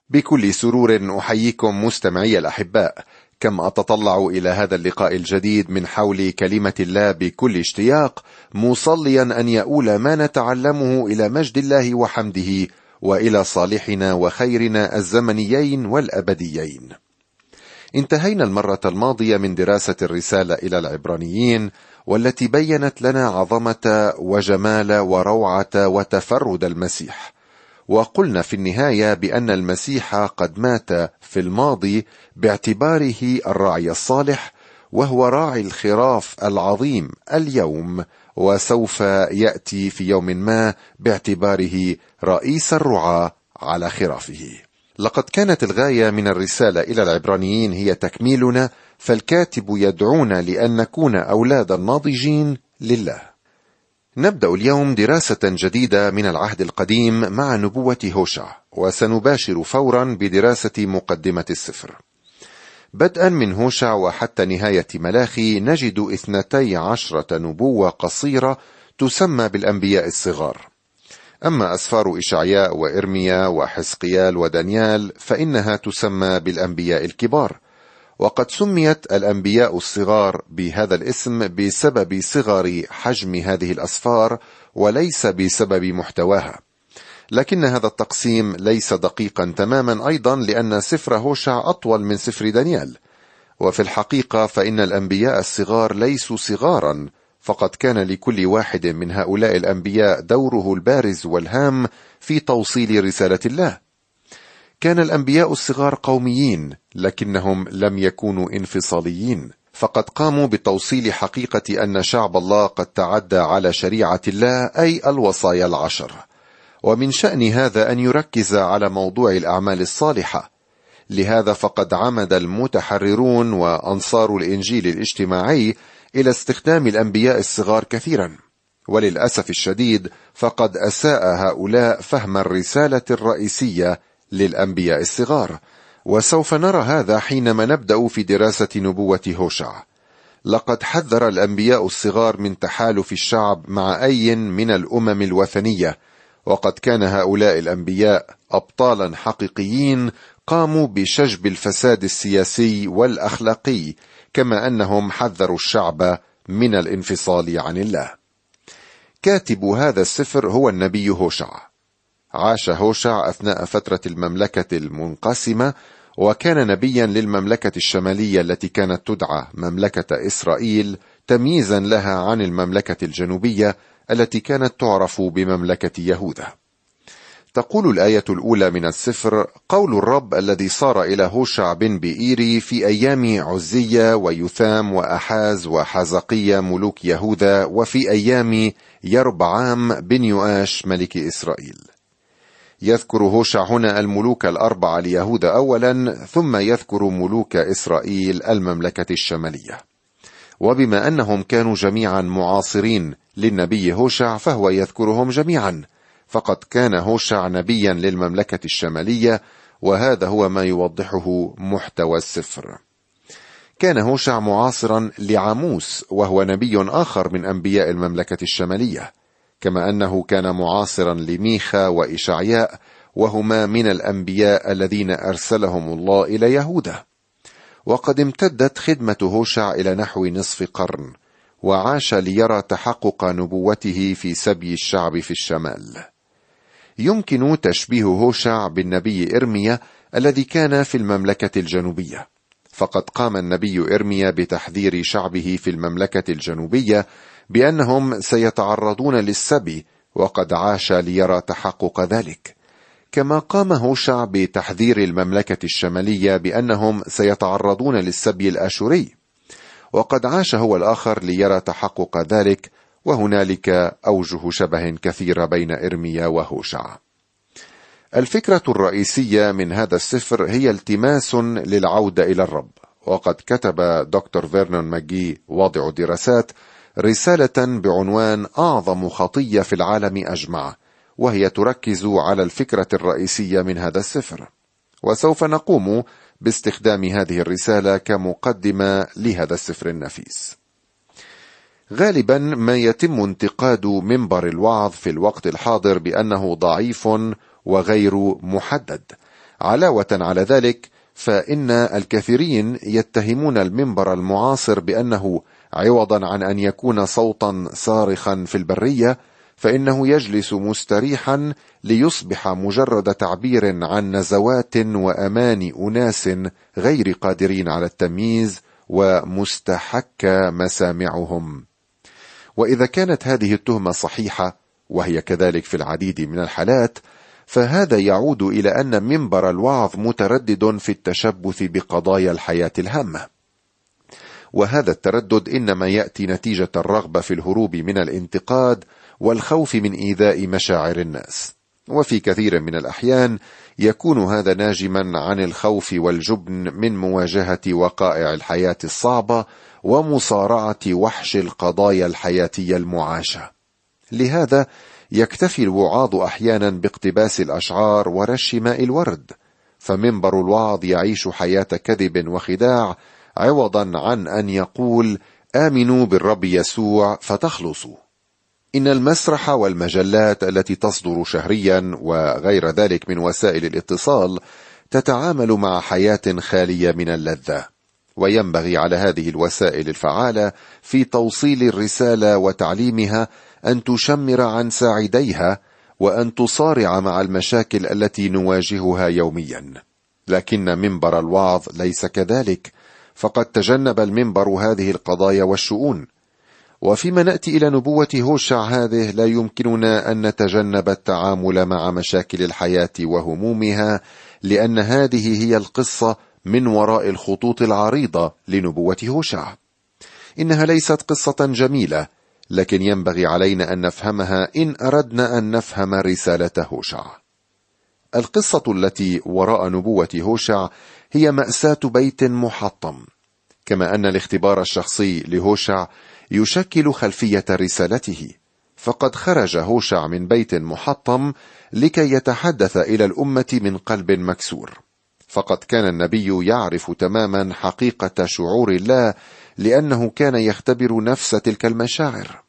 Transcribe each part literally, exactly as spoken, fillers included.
بكل سرور أحييكم مستمعي الأحباء. كم أتطلع إلى هذا اللقاء الجديد من حول كلمة الله بكل اشتياق، مصليا أن يؤول ما نتعلمه إلى مجد الله وحمده وإلى صالحنا وخيرنا الزمنيين والأبديين. انتهينا المرة الماضية من دراسة الرسالة إلى العبرانيين، والتي بيّنت لنا عظمة وجمال وروعة وتفرد المسيح، وقلنا في النهاية بأن المسيح قد مات في الماضي باعتباره الراعي الصالح، وهو راعي الخراف العظيم اليوم، وسوف يأتي في يوم ما باعتباره رئيس الرعاة على خرافه. لقد كانت الغاية من الرسالة إلى العبرانيين هي تكميلنا، فالكاتب يدعونا لأن نكون أولادا ناضجين لله. نبدأ اليوم دراسة جديدة من العهد القديم مع نبوة هوشع، وسنباشر فورا بدراسة مقدمة السفر. بدءا من هوشع وحتى نهاية ملاخي نجد اثنتي عشرة نبوة قصيرة تسمى بالأنبياء الصغار. أما أسفار إشعياء وإرميا وحزقيال ودانيال فإنها تسمى بالأنبياء الكبار، وقد سميت الأنبياء الصغار بهذا الاسم بسبب صغر حجم هذه الأسفار وليس بسبب محتواها. لكن هذا التقسيم ليس دقيقا تماما أيضا، لأن سفر هوشع أطول من سفر دانيال، وفي الحقيقة فإن الأنبياء الصغار ليسوا صغارا، فقد كان لكل واحد من هؤلاء الأنبياء دوره البارز والهام في توصيل رسالة الله. كان الأنبياء الصغار قوميين، لكنهم لم يكونوا انفصاليين، فقد قاموا بتوصيل حقيقة أن شعب الله قد تعدى على شريعة الله، أي الوصايا العشر. ومن شأن هذا أن يركز على موضوع الأعمال الصالحة. لهذا فقد عمد المتحررون وأنصار الإنجيل الاجتماعي إلى استخدام الأنبياء الصغار كثيرا، وللأسف الشديد فقد أساء هؤلاء فهم الرسالة الرئيسية للأنبياء الصغار، وسوف نرى هذا حينما نبدأ في دراسة نبوة هوشع. لقد حذر الأنبياء الصغار من تحالف الشعب مع أي من الأمم الوثنية، وقد كان هؤلاء الأنبياء أبطالا حقيقيين قاموا بشجب الفساد السياسي والأخلاقي، كما أنهم حذروا الشعب من الانفصال عن الله. كاتب هذا السفر هو النبي هوشع. عاش هوشع أثناء فترة المملكة المنقسمة، وكان نبيا للمملكة الشمالية التي كانت تدعى مملكة إسرائيل، تمييزا لها عن المملكة الجنوبية التي كانت تعرف بمملكة يهوذا. تقول الآية الأولى من السفر: قول الرب الذي صار إلى هوشع بن بئيري في أيام عزية ويثام وأحاز وحزقية ملوك يهوذا، وفي أيام يربعام بن يؤاش ملك إسرائيل. يذكر هوشع هنا الملوك الأربعة ليهوذا أولا، ثم يذكر ملوك إسرائيل المملكة الشمالية. وبما أنهم كانوا جميعا معاصرين للنبي هوشع فهو يذكرهم جميعا، فقد كان هوشع نبيا للمملكة الشمالية، وهذا هو ما يوضحه محتوى السفر. كان هوشع معاصرا لعاموس، وهو نبي آخر من أنبياء المملكة الشمالية، كما أنه كان معاصرا لميخا وإشعياء، وهما من الأنبياء الذين أرسلهم الله إلى يهوذا. وقد امتدت خدمة هوشع إلى نحو نصف قرن، وعاش ليرى تحقق نبوته في سبي الشعب في الشمال. يمكن تشبيه هوشع بالنبي إرميا الذي كان في المملكة الجنوبية، فقد قام النبي إرميا بتحذير شعبه في المملكة الجنوبية بأنهم سيتعرضون للسبي، وقد عاش ليرى تحقق ذلك. كما قام هوشع بتحذير المملكة الشمالية بأنهم سيتعرضون للسبي الآشوري، وقد عاش هو الآخر ليرى تحقق ذلك. وهنالك أوجه شبه كثيرة بين إرميا وهوشع. الفكرة الرئيسية من هذا السفر هي التماس للعودة إلى الرب، وقد كتب دكتور فيرنون ماجي واضع دراسات رسالة بعنوان أعظم خطية في العالم أجمع، وهي تركز على الفكرة الرئيسية من هذا السفر. وسوف نقوم باستخدام هذه الرسالة كمقدمة لهذا السفر النفيس. غالبا ما يتم انتقاد منبر الوعظ في الوقت الحاضر بأنه ضعيف وغير محدد، علاوة على ذلك، فإن الكثيرين يتهمون المنبر المعاصر بأنه عوضا عن أن يكون صوتا صارخا في البرية، فإنه يجلس مستريحا ليصبح مجرد تعبير عن نزوات وأمان أناس غير قادرين على التمييز ومستحك مسامعهم. وإذا كانت هذه التهمة صحيحة، وهي كذلك في العديد من الحالات، فهذا يعود إلى أن منبر الوعظ متردد في التشبث بقضايا الحياة الهامة، وهذا التردد إنما يأتي نتيجة الرغبة في الهروب من الانتقاد والخوف من إيذاء مشاعر الناس. وفي كثير من الأحيان يكون هذا ناجما عن الخوف والجبن من مواجهة وقائع الحياة الصعبة ومصارعة وحش القضايا الحياتية المعاشة. لهذا يكتفي الوعاظ أحيانا باقتباس الأشعار ورش ماء الورد، فمنبر الوعظ يعيش حياة كذب وخداع عوضا عن أن يقول آمنوا بالرب يسوع فتخلصوا. إن المسرح والمجلات التي تصدر شهريا وغير ذلك من وسائل الاتصال تتعامل مع حياة خالية من اللذة، وينبغي على هذه الوسائل الفعالة في توصيل الرسالة وتعليمها أن تشمر عن ساعديها وأن تصارع مع المشاكل التي نواجهها يوميا. لكن منبر الوعظ ليس كذلك، فقد تجنب المنبر هذه القضايا والشؤون. وفيما نأتي إلى نبوة هوشع هذه، لا يمكننا أن نتجنب التعامل مع مشاكل الحياة وهمومها، لأن هذه هي القصة من وراء الخطوط العريضة لنبوة هوشع. إنها ليست قصة جميلة، لكن ينبغي علينا أن نفهمها إن أردنا أن نفهم رسالة هوشع. القصة التي وراء نبوة هوشع هي مأساة بيت محطم، كما أن الاختبار الشخصي لهوشع يشكل خلفية رسالته. فقد خرج هوشع من بيت محطم لكي يتحدث إلى الأمة من قلب مكسور، فقد كان النبي يعرف تماما حقيقة شعور الله، لأنه كان يختبر نفس تلك المشاعر.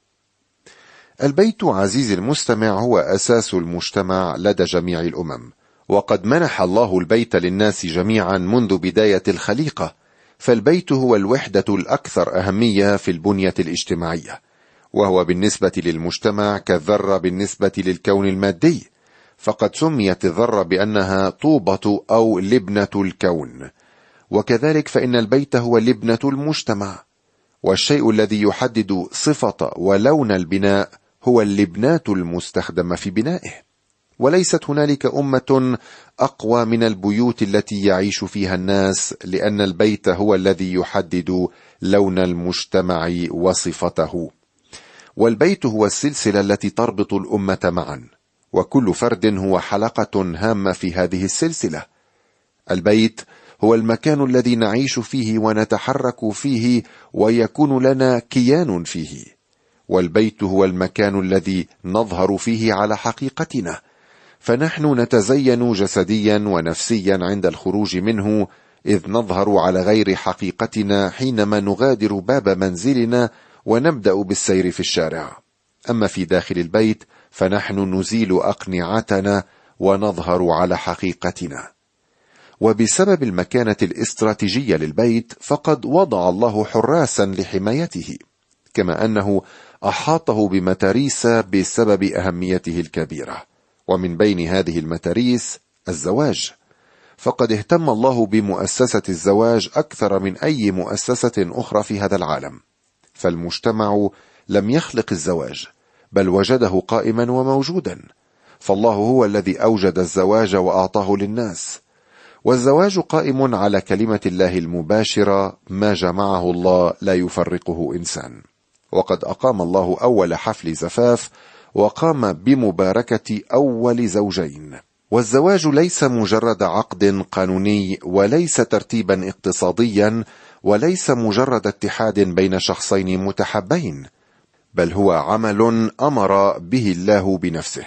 البيت عزيزي المستمع هو أساس المجتمع لدى جميع الأمم، وقد منح الله البيت للناس جميعا منذ بداية الخليقة، فالبيت هو الوحدة الأكثر أهمية في البنية الاجتماعية، وهو بالنسبة للمجتمع كالذرة بالنسبة للكون المادي، فقد سميت الذرة بأنها طوبة أو لبنة الكون، وكذلك فإن البيت هو لبنة المجتمع، والشيء الذي يحدد صفة ولون البناء هو اللبنات المستخدمة في بنائه. وليست هنالك أمة أقوى من البيوت التي يعيش فيها الناس، لأن البيت هو الذي يحدد لون المجتمع وصفته، والبيت هو السلسلة التي تربط الأمة معا، وكل فرد هو حلقة هامة في هذه السلسلة. البيت هو المكان الذي نعيش فيه ونتحرك فيه ويكون لنا كيان فيه، والبيت هو المكان الذي نظهر فيه على حقيقتنا، فنحن نتزين جسديا ونفسيا عند الخروج منه، إذ نظهر على غير حقيقتنا حينما نغادر باب منزلنا ونبدأ بالسير في الشارع. أما في داخل البيت فنحن نزيل أقنعتنا ونظهر على حقيقتنا. وبسبب المكانة الاستراتيجية للبيت فقد وضع الله حراسا لحمايته، كما أنه أحاطه بمتاريس بسبب أهميته الكبيرة، ومن بين هذه المتاريس الزواج، فقد اهتم الله بمؤسسة الزواج أكثر من أي مؤسسة أخرى في هذا العالم. فالمجتمع لم يخلق الزواج، بل وجده قائما وموجودا، فالله هو الذي أوجد الزواج وأعطاه للناس، والزواج قائم على كلمة الله المباشرة: ما جمعه الله لا يفرقه إنسان. وقد أقام الله أول حفل زفاف، وقام بمباركة أول زوجين. والزواج ليس مجرد عقد قانوني، وليس ترتيبا اقتصاديا، وليس مجرد اتحاد بين شخصين متحبين، بل هو عمل أمر به الله بنفسه.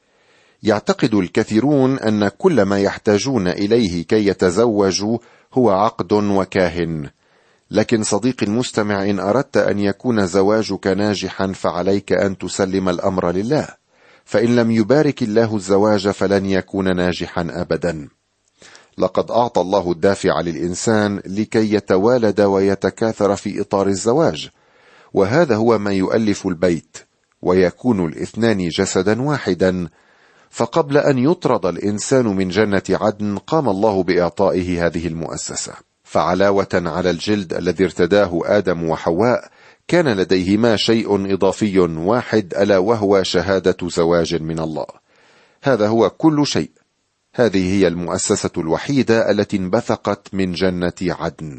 يعتقد الكثيرون أن كل ما يحتاجون إليه كي يتزوجوا هو عقد وكاهن، لكن صديقي المستمع، إن أردت أن يكون زواجك ناجحا فعليك أن تسلم الأمر لله، فإن لم يبارك الله الزواج فلن يكون ناجحا أبدا. لقد أعطى الله الدافع للإنسان لكي يتوالد ويتكاثر في إطار الزواج، وهذا هو ما يؤلف البيت ويكون الاثنان جسدا واحدا. فقبل أن يطرد الإنسان من جنة عدن قام الله بإعطائه هذه المؤسسة. فعلاوة على الجلد الذي ارتداه آدم وحواء، كان لديهما شيء إضافي واحد، ألا وهو شهادة زواج من الله. هذا هو كل شيء. هذه هي المؤسسة الوحيدة التي انبثقت من جنة عدن.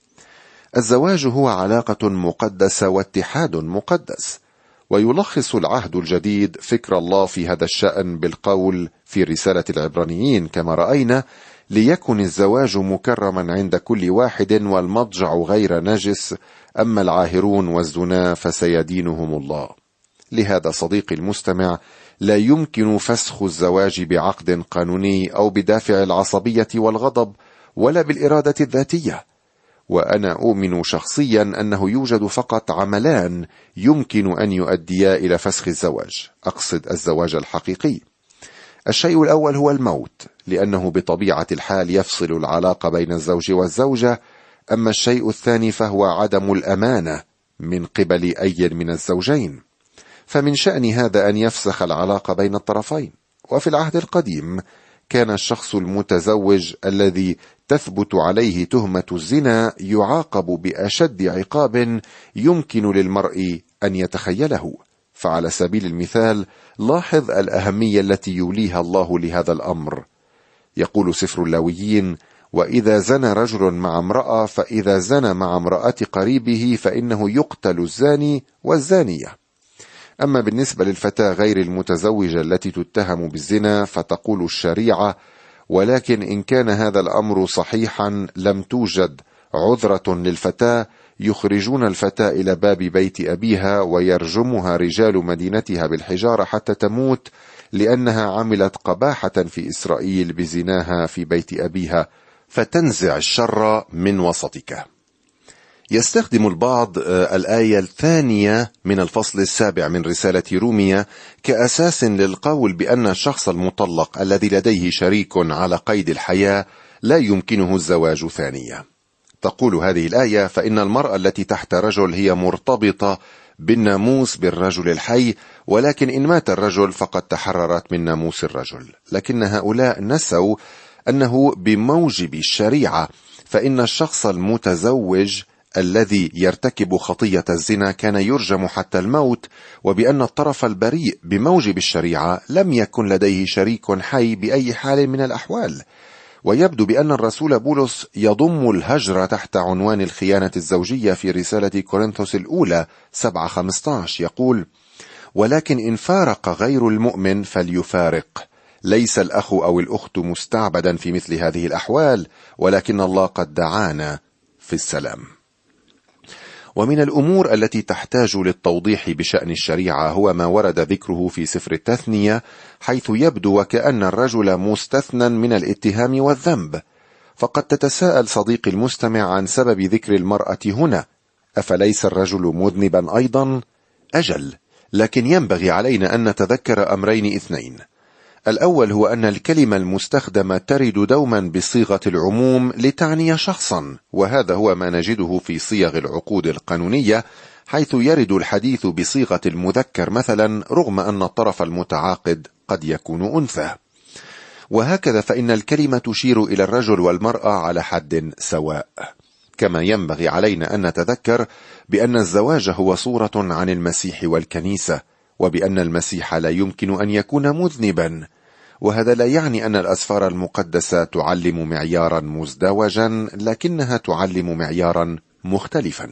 الزواج هو علاقة مقدسة واتحاد مقدس، ويلخص العهد الجديد فكر الله في هذا الشأن بالقول في رسالة العبرانيين كما رأينا: ليكن الزواج مكرما عند كل واحد والمضجع غير نجس، أما العاهرون والزنا فسيدينهم الله. لهذا صديقي المستمع، لا يمكن فسخ الزواج بعقد قانوني أو بدافع العصبية والغضب ولا بالإرادة الذاتية. وأنا أؤمن شخصيا أنه يوجد فقط عملان يمكن أن يؤديا إلى فسخ الزواج، أقصد الزواج الحقيقي. الشيء الأول هو الموت، لأنه بطبيعة الحال يفصل العلاقة بين الزوج والزوجة. أما الشيء الثاني فهو عدم الأمانة من قبل أي من الزوجين، فمن شأن هذا أن يفسخ العلاقة بين الطرفين. وفي العهد القديم كان الشخص المتزوج الذي تثبت عليه تهمة الزنا يعاقب بأشد عقاب يمكن للمرء أن يتخيله. فعلى سبيل المثال، لاحظ الأهمية التي يوليها الله لهذا الأمر. يقول سفر اللاويين: وإذا زنى رجل مع امرأة فإذا زنى مع امرأة قريبه فإنه يقتل الزاني والزانية. أما بالنسبة للفتاة غير المتزوجة التي تتهم بالزنا فتقول الشريعة: ولكن إن كان هذا الأمر صحيحا لم توجد عذرة للفتاة، يخرجون الفتاة إلى باب بيت أبيها ويرجمها رجال مدينتها بالحجارة حتى تموت، لأنها عملت قباحة في إسرائيل بزناها في بيت أبيها، فتنزع الشر من وسطك. يستخدم البعض الآية الثانية من الفصل السابع من رسالة رومية كأساس للقول بأن الشخص المطلق الذي لديه شريك على قيد الحياة لا يمكنه الزواج ثانية. تقول هذه الآية: فإن المرأة التي تحت رجل هي مرتبطة بالناموس بالرجل الحي، ولكن إن مات الرجل فقد تحررت من ناموس الرجل. لكن هؤلاء نسوا أنه بموجب الشريعة فإن الشخص المتزوج الذي يرتكب خطية الزنا كان يرجم حتى الموت، وبأن الطرف البريء بموجب الشريعة لم يكن لديه شريك حي بأي حال من الأحوال. ويبدو بأن الرسول بولس يضم الهجر تحت عنوان الخيانة الزوجية في رسالة كورنثوس الأولى سبعة خمسة عشر، يقول: ولكن إن فارق غير المؤمن فليفارق، ليس الأخ أو الأخت مستعبدا في مثل هذه الأحوال، ولكن الله قد دعانا في السلام. ومن الأمور التي تحتاج للتوضيح بشأن الشريعة هو ما ورد ذكره في سفر التثنية، حيث يبدو وكأن الرجل مستثنى من الاتهام والذنب. فقد تتساءل صديقي المستمع عن سبب ذكر المرأة هنا. أفليس الرجل مذنبا أيضا؟ أجل، لكن ينبغي علينا أن نتذكر أمرين اثنين. الأول هو أن الكلمة المستخدمة ترد دوما بصيغة العموم لتعني شخصا، وهذا هو ما نجده في صيغ العقود القانونية، حيث يرد الحديث بصيغة المذكر مثلا، رغم أن الطرف المتعاقد قد يكون أنثى. وهكذا فإن الكلمة تشير إلى الرجل والمرأة على حد سواء. كما ينبغي علينا أن نتذكر بأن الزواج هو صورة عن المسيح والكنيسة، وبأن المسيح لا يمكن أن يكون مذنبا. وهذا لا يعني أن الأسفار المقدسة تعلم معيارا مزدوجا، لكنها تعلم معيارا مختلفا.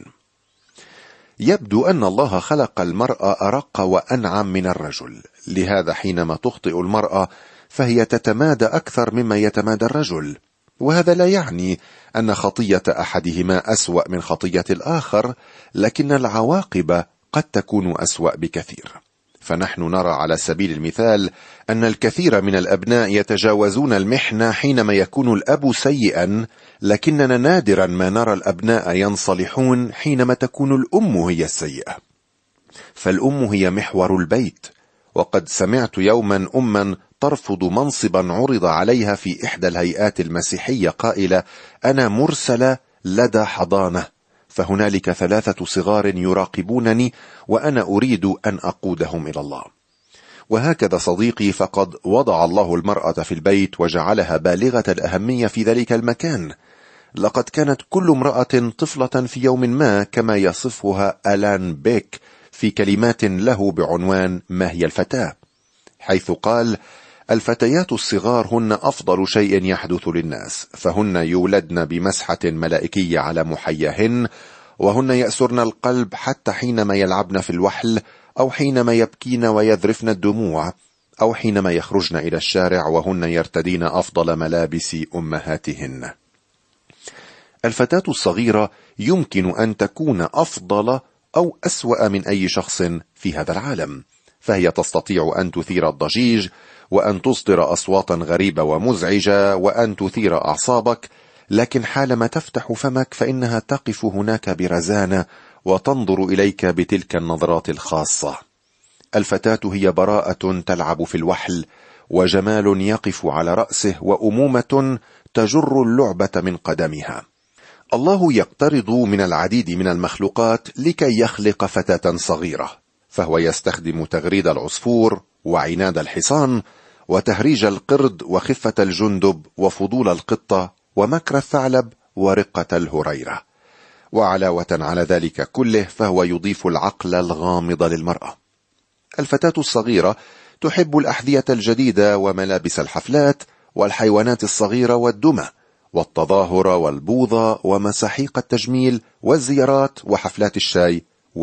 يبدو أن الله خلق المرأة أرق وأنعم من الرجل، لهذا حينما تخطئ المرأة فهي تتمادى أكثر مما يتمادى الرجل. وهذا لا يعني أن خطية أحدهما أسوأ من خطية الآخر، لكن العواقب قد تكون أسوأ بكثير. فنحن نرى على سبيل المثال أن الكثير من الأبناء يتجاوزون المحنة حينما يكون الأب سيئا، لكننا نادرا ما نرى الأبناء ينصلحون حينما تكون الأم هي السيئة. فالأم هي محور البيت. وقد سمعت يوما أما ترفض منصبا عرض عليها في إحدى الهيئات المسيحية قائلة: أنا مرسلة لدى حضانة، فهنالك ثلاثة صغار يراقبونني وأنا أريد أن أقودهم إلى الله. وهكذا صديقي، فقد وضع الله المرأة في البيت وجعلها بالغة الأهمية في ذلك المكان. لقد كانت كل امرأة طفلة في يوم ما، كما يصفها ألان بيك في كلمات له بعنوان ما هي الفتاة، حيث قال: الفتيات الصغار هن أفضل شيء يحدث للناس، فهن يولدن بمسحة ملائكية على محياهن، وهن يأسرن القلب حتى حينما يلعبن في الوحل، أو حينما يبكين ويذرفن الدموع، أو حينما يخرجن إلى الشارع وهن يرتدين أفضل ملابس أمهاتهن. الفتاة الصغيرة يمكن أن تكون أفضل أو أسوأ من أي شخص في هذا العالم، فهي تستطيع أن تثير الضجيج، وأن تصدر أصواتا غريبة ومزعجة، وأن تثير أعصابك، لكن حالما تفتح فمك فإنها تقف هناك برزانة وتنظر إليك بتلك النظرات الخاصة. الفتاة هي براءة تلعب في الوحل، وجمال يقف على رأسه، وأمومة تجر اللعبة من قدمها. الله يقترض من العديد من المخلوقات لكي يخلق فتاة صغيرة، فهو يستخدم تغريد العصفور وعناد الحصان وتهريج القرد وخفة الجندب وفضول القطة ومكر الثعلب ورقة الهريرة. وعلاوة على ذلك كله، فهو يضيف العقل الغامض للمرأة. الفتاة الصغيرة تحب الأحذية الجديدة وملابس الحفلات والحيوانات الصغيرة والدمى والتظاهر والبوظة ومساحيق التجميل والزيارات وحفلات الشاي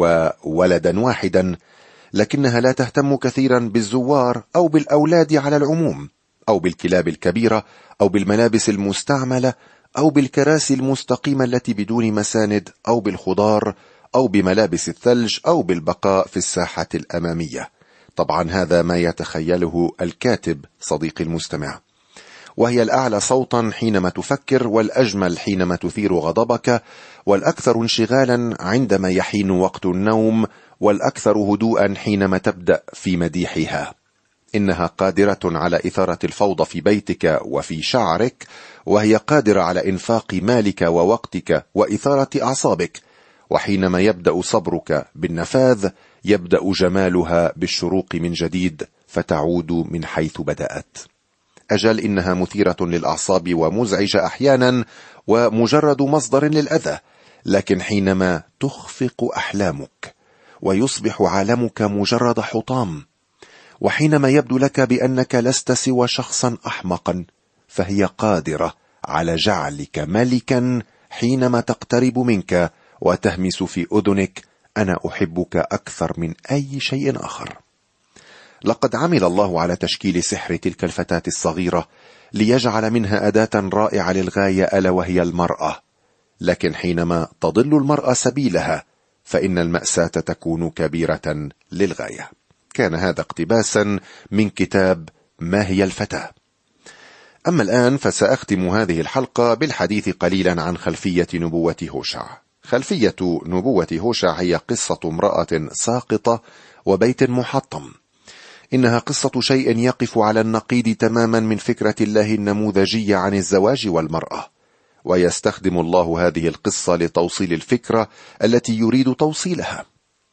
وولدا واحدا، لكنها لا تهتم كثيرا بالزوار أو بالأولاد على العموم، أو بالكلاب الكبيرة، أو بالملابس المستعملة، أو بالكراسي المستقيمة التي بدون مساند، أو بالخضار، أو بملابس الثلج، أو بالبقاء في الساحة الأمامية. طبعا هذا ما يتخيله الكاتب صديقي المستمع. وهي الأعلى صوتا حينما تفكر، والأجمل حينما تثير غضبك، والأكثر انشغالا عندما يحين وقت النوم، والأكثر هدوءا حينما تبدأ في مديحها. إنها قادرة على إثارة الفوضى في بيتك وفي شعرك، وهي قادرة على إنفاق مالك ووقتك وإثارة أعصابك. وحينما يبدأ صبرك بالنفاذ، يبدأ جمالها بالشروق من جديد، فتعود من حيث بدأت. أجل إنها مثيرة للأعصاب ومزعجة أحيانا ومجرد مصدر للأذى، لكن حينما تخفق أحلامك ويصبح عالمك مجرد حطام، وحينما يبدو لك بأنك لست سوى شخصا أحمقا، فهي قادرة على جعلك ملكا حينما تقترب منك وتهمس في أذنك: أنا أحبك أكثر من أي شيء آخر. لقد عمل الله على تشكيل سحر تلك الفتاة الصغيرة ليجعل منها أداة رائعة للغاية، ألا وهي المرأة. لكن حينما تضل المرأة سبيلها، فإن المأساة تكون كبيرة للغاية. كان هذا اقتباسا من كتاب ما هي الفتاة. أما الآن فسأختم هذه الحلقة بالحديث قليلا عن خلفية نبوة هوشع. خلفية نبوة هوشع هي قصة امرأة ساقطة وبيت محطم. إنها قصة شيء يقف على النقيض تماما من فكرة الله النموذجية عن الزواج والمرأة، ويستخدم الله هذه القصة لتوصيل الفكرة التي يريد توصيلها.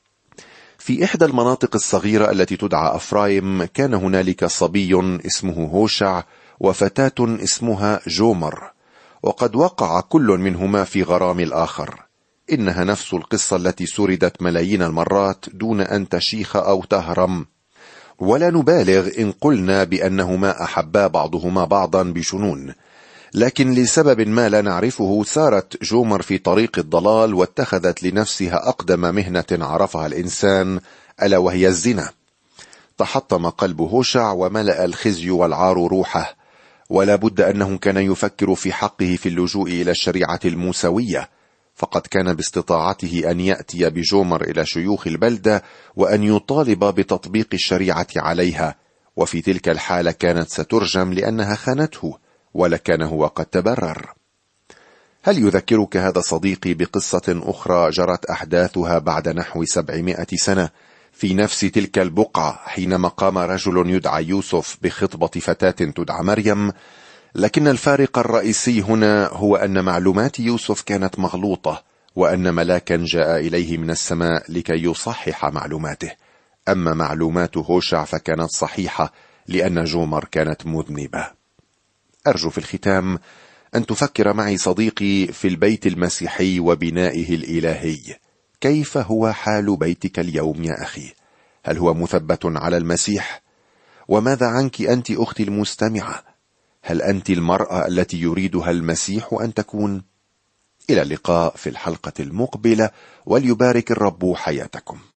في إحدى المناطق الصغيرة التي تدعى أفرايم، كان هنالك صبي اسمه هوشع وفتاة اسمها جومر، وقد وقع كل منهما في غرام الآخر. إنها نفس القصة التي سردت ملايين المرات دون أن تشيخ أو تهرم، ولا نبالغ إن قلنا بأنهما أحبا بعضهما بعضا بجنون. لكن لسبب ما لا نعرفه، سارت جومر في طريق الضلال واتخذت لنفسها أقدم مهنة عرفها الإنسان، ألا وهي الزنا. تحطم قلب هوشع وملأ الخزي والعار روحه، ولا بد أنه كان يفكر في حقه في اللجوء إلى الشريعة الموسوية، فقد كان باستطاعته أن يأتي بجومر إلى شيوخ البلدة وأن يطالب بتطبيق الشريعة عليها، وفي تلك الحالة كانت سترجم لأنها خانته، ولكان هو قد تبرر. هل يذكرك هذا صديقي بقصة أخرى جرت أحداثها بعد نحو سبعمائة سنة في نفس تلك البقعة حينما قام رجل يدعى يوسف بخطبة فتاة تدعى مريم، لكن الفارق الرئيسي هنا هو أن معلومات يوسف كانت مغلوطة، وأن ملاكا جاء إليه من السماء لكي يصحح معلوماته. أما معلومات هوشع فكانت صحيحة لأن جومر كانت مذنبة. أرجو في الختام أن تفكر معي صديقي في البيت المسيحي وبنائه الإلهي. كيف هو حال بيتك اليوم يا أخي؟ هل هو مثبت على المسيح؟ وماذا عنك أنت أختي المستمعة؟ هل أنت المرأة التي يريدها المسيح أن تكون؟ إلى اللقاء في الحلقة المقبلة، وليبارك الرب حياتكم.